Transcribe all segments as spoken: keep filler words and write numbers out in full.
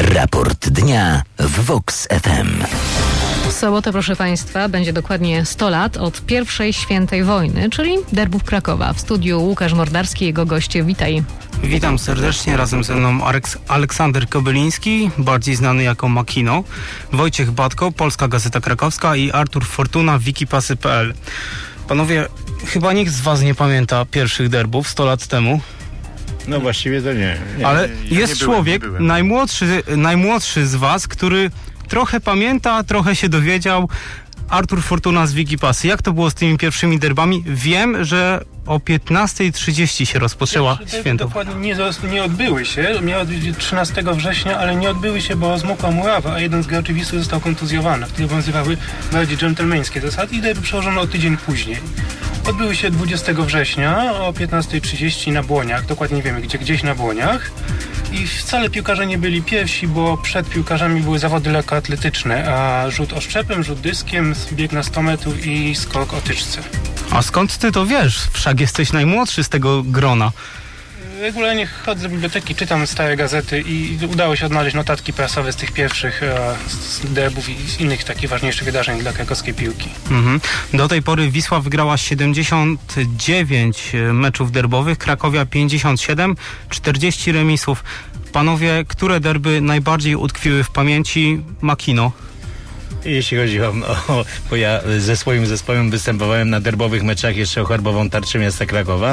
Raport dnia w Vox F M. W sobotę, proszę Państwa, będzie dokładnie sto lat od pierwszej świętej wojny, czyli derbów Krakowa. W studiu Łukasz Mordarski i jego goście. Witaj. Witam serdecznie, razem ze mną Aleks- Aleksander Kobyliński, bardziej znany jako Makino, Wojciech Batko, Polska Gazeta Krakowska i Artur Fortuna, wikipasy kropka p l. Panowie, chyba nikt z was nie pamięta pierwszych derbów sto lat temu. No właściwie to nie. nie Ale ja jest nie byłem, człowiek, nie byłem. najmłodszy, najmłodszy z was, który trochę pamięta, trochę się dowiedział. Artur Fortuna z Wikipasy. Jak to było z tymi pierwszymi derbami? Wiem, że o piętnasta trzydzieści się rozpoczęła święto. Dokładnie nie, nie odbyły się. Miały być trzynastego września, ale nie odbyły się, bo zmokła murawa, a jeden z graczy Wisły został kontuzjowany. Wtedy obowiązywały bardziej dżentelmeńskie zasady i derby przełożono o tydzień później. Odbyły się dwudziestego września o piętnasta trzydzieści na Błoniach. Dokładnie nie wiemy gdzie, gdzieś na Błoniach. I wcale piłkarze nie byli pierwsi, bo przed piłkarzami były zawody lekkoatletyczne, a rzut oszczepem, rzut dyskiem, bieg na sto metrów i skok o tyczce. A skąd ty to wiesz? Wszak jesteś najmłodszy z tego grona. Regularnie chodzę do biblioteki, czytam stare gazety i udało się odnaleźć notatki prasowe z tych pierwszych e, z derbów i z innych takich ważniejszych wydarzeń dla krakowskiej piłki. Mhm. Do tej pory Wisła wygrała siedemdziesiąt dziewięć meczów derbowych, Krakowia pięćdziesiąt siedem, czterdzieści remisów. Panowie, które derby najbardziej utkwiły w pamięci? Makino. Jeśli chodzi o, o... Bo ja ze swoim zespołem występowałem na derbowych meczach jeszcze o herbową tarczę miasta Krakowa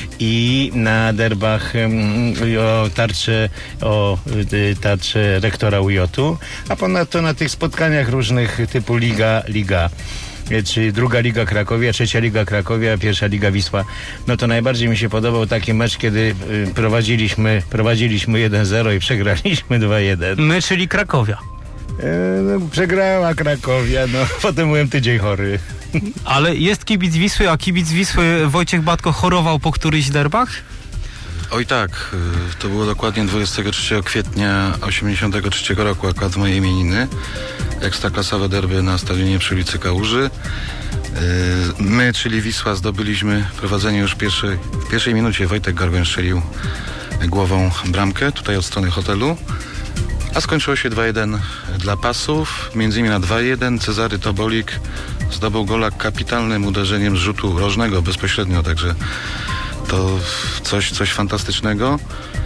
i na derbach um, o tarczę o y, tarczę rektora U J-u, a ponadto na tych spotkaniach różnych typu Liga, Liga. Czy druga Liga Krakowia, trzecia Liga Krakowia, pierwsza Liga Wisła. No to najbardziej mi się podobał taki mecz, kiedy y, prowadziliśmy, prowadziliśmy jeden zero i przegraliśmy dwa jeden. My, czyli Krakowia. E, no, przegrała Krakowia, no potem byłem tydzień chory. Ale jest kibic Wisły, a kibic Wisły Wojciech Batko chorował po którychś derbach? Oj tak, to było dokładnie dwudziestego trzeciego kwietnia osiemdziesiątego trzeciego roku, akurat moje imieniny. Ekstraklasowe derby na stadionie przy ulicy Kałuży. My, czyli Wisła, zdobyliśmy prowadzenie już w pierwszej, w pierwszej minucie. Wojtek Gorgoń strzelił głową bramkę tutaj od strony hotelu. A skończyło się dwa jeden dla Pasów. Między innymi na dwa jeden Cezary Tobolik zdobył gola kapitalnym uderzeniem z rzutu rożnego bezpośrednio, także to coś, coś fantastycznego.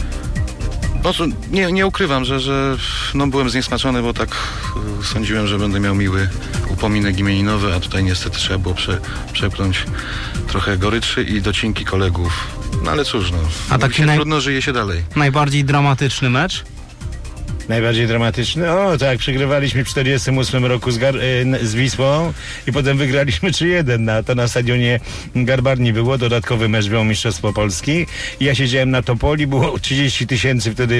No, nie, nie ukrywam, że, że no, byłem zniesmaczony, bo tak y, sądziłem, że będę miał miły upominek imieninowy, a tutaj niestety trzeba było prze, przepchnąć trochę goryczy i docinki kolegów. No ale cóż, no, a taki naj... trudno żyje się dalej. Najbardziej dramatyczny mecz? Najbardziej dramatyczny? O, tak, przegrywaliśmy w czterdziestym ósmym roku z, Gar- z Wisłą i potem wygraliśmy trzy jeden. Na, to na stadionie Garbarni było, dodatkowy mecz było Mistrzostwo Polski. I ja siedziałem na Topoli, było trzydzieści tysięcy wtedy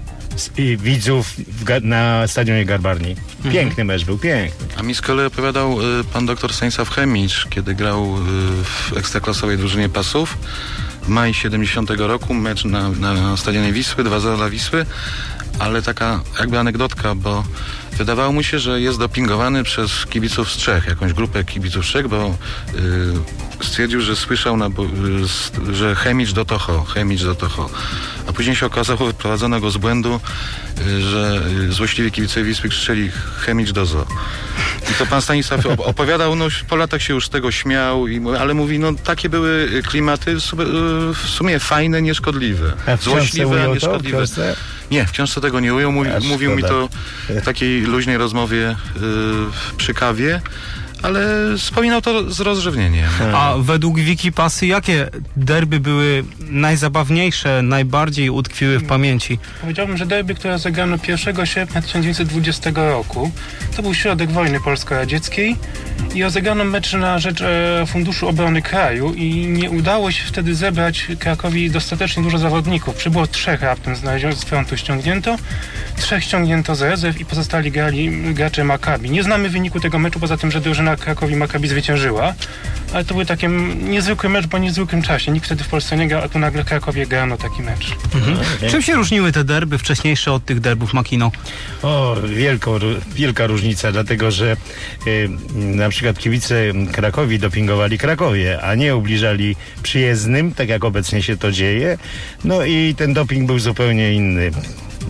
i widzów w ga- na stadionie Garbarni. Piękny mhm. mecz był, piękny. A mi z kolei opowiadał y, pan doktor Stanisław Chemicz, kiedy grał y, w ekstraklasowej drużynie Pasów. W maju siedemdziesiątego roku mecz na, na stadionie Wisły, dwa zero dla Wisły. Ale taka jakby anegdotka, bo wydawało mu się, że jest dopingowany przez kibiców z Czech, jakąś grupę kibiców z Czech, bo y, stwierdził, że słyszał, na, y, że Chemicz do Toho, Chemicz do Toho. A później się okazało, wyprowadzono go z błędu, y, że y, złośliwi kibice Wisły krzyczeli Chemicz do Zo. I to pan Stanisław opowiadał, no po latach się już z tego śmiał, i, ale mówi, no takie były klimaty w sumie, w sumie fajne, nieszkodliwe. A w Złośliwe, a nieszkodliwe. Nie, w książce tego nie ujął. Mówi, mówił mi to w takiej luźnej rozmowie yy, przy kawie, ale wspominał to z rozrzewnieniem. A według Wikipasy jakie derby były najzabawniejsze, najbardziej utkwiły w pamięci? Powiedziałbym, że derby, które zagrano pierwszego sierpnia tysiąc dziewięćset dwudziestego roku, to był środek wojny polsko-radzieckiej i rozegrano mecz na rzecz e, Funduszu Obrony Kraju i nie udało się wtedy zebrać Krakowi dostatecznie dużo zawodników. Przybyło trzech raptem znaleziono, z frontu ściągnięto, trzech ściągnięto z rezerw i pozostali grali gracze Maccabi. Nie znamy wyniku tego meczu, poza tym, że drużyna Krakowi Maccabi zwyciężyła, ale to był taki niezwykły mecz po niezwykłym czasie. Nikt wtedy w Polsce nie grał, a tu nagle Krakowie grano taki mecz. Mhm. Okay. Czym się różniły te derby wcześniejsze od tych derbów Makino? O, wielką, wielka różnica, dlatego że y, na przykład kibice Krakowi dopingowali Krakowie, a nie ubliżali przyjezdnym, tak jak obecnie się to dzieje. No i ten doping był zupełnie inny.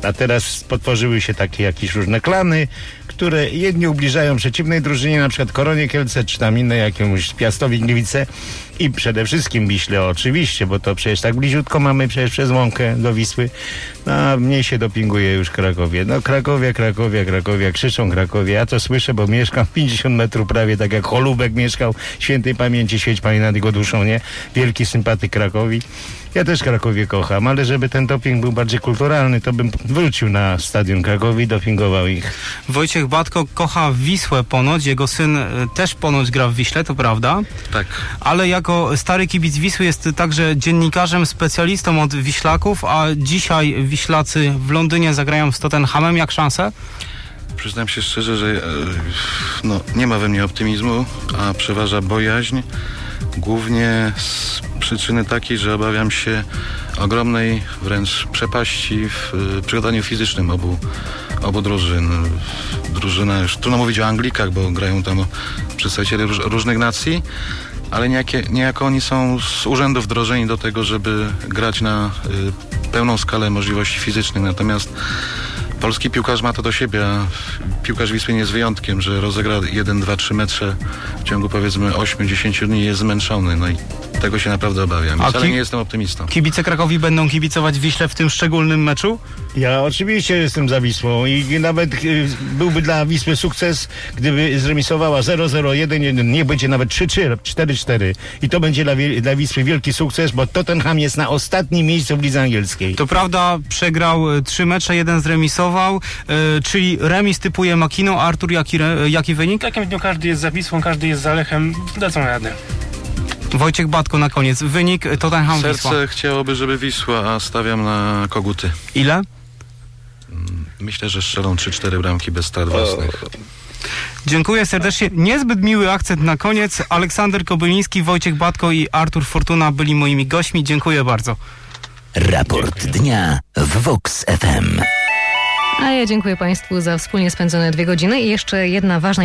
A teraz potworzyły się takie jakieś różne klany, które jedni ubliżają przeciwnej drużynie, na przykład Koronie Kielce, czy tam inne jakiemuś Piastowi Gliwice i przede wszystkim Wiśle oczywiście, bo to przecież tak bliziutko mamy przecież przez Łąkę do Wisły. No, a mniej się dopinguje już Krakowie. No Krakowie, Krakowie, Krakowie, krzyczą Krakowie. Ja to słyszę, bo mieszkam pięćdziesiąt metrów prawie, tak jak Holubek mieszkał, świętej pamięci, świeć Pani nad jego duszą, nie? Wielki sympatyk Krakowi. Ja też Krakowie kocham, ale żeby ten doping był bardziej kulturalny, to bym wrócił na stadion Krakowi i dopingował ich. Wojciech Batko kocha Wisłę ponoć, jego syn y, też ponoć gra w Wiśle, to prawda? Tak. Ale jako stary kibic Wisły jest także dziennikarzem, specjalistą od Wiślaków, a dzisiaj Wiślacy w Londynie zagrają z Tottenhamem. Jak szanse? Przyznam się szczerze, że e, no, nie ma we mnie optymizmu, a przeważa bojaźń. Głównie z przyczyny takiej, że obawiam się ogromnej wręcz przepaści w y, przygotowaniu fizycznym obu, obu drużyn. Drużyna, już trudno mówić o Anglikach, bo grają tam przedstawiciele róż, różnych nacji, ale niejakie, niejako oni są z urzędu wdrożeni do tego, żeby grać na y, pełną skalę możliwości fizycznych. Natomiast polski piłkarz ma to do siebie, a piłkarz Wisły nie jest wyjątkiem, że rozegra jeden, dwa, trzy mecze w ciągu powiedzmy osiem dziesięć dni i jest zmęczony. No i tego się naprawdę obawiam. I wcale ki- nie jestem optymistą. Kibice Krakowi będą kibicować Wiśle w tym szczególnym meczu? Ja oczywiście jestem za Wisłą i nawet y, byłby dla Wisły sukces, gdyby zremisowała zero zero jeden jeden, nie będzie nawet trzy trzy, cztery cztery. I to będzie dla, dla Wisły wielki sukces, bo Tottenham jest na ostatnim miejscu w lidze angielskiej. To prawda, przegrał y, trzy mecze, jeden zremisował, y, czyli remis typuje Makino. Artur, jaki, re, jaki wynik? W takim dniu każdy jest za Wisłą, każdy jest za Lechem, dadzą radę. Wojciech Batko na koniec. Wynik Tottenham Wisła. Serce chciałoby, żeby Wisła, a stawiam na Koguty. Ile? Myślę, że strzelą trzy cztery bramki bez strat własnych. Dziękuję serdecznie. Niezbyt miły akcent na koniec. Aleksander Kobyliński, Wojciech Batko i Artur Fortuna byli moimi gośćmi. Dziękuję bardzo. Raport dnia w Vox F M. A ja dziękuję Państwu za wspólnie spędzone dwie godziny i jeszcze jedna ważna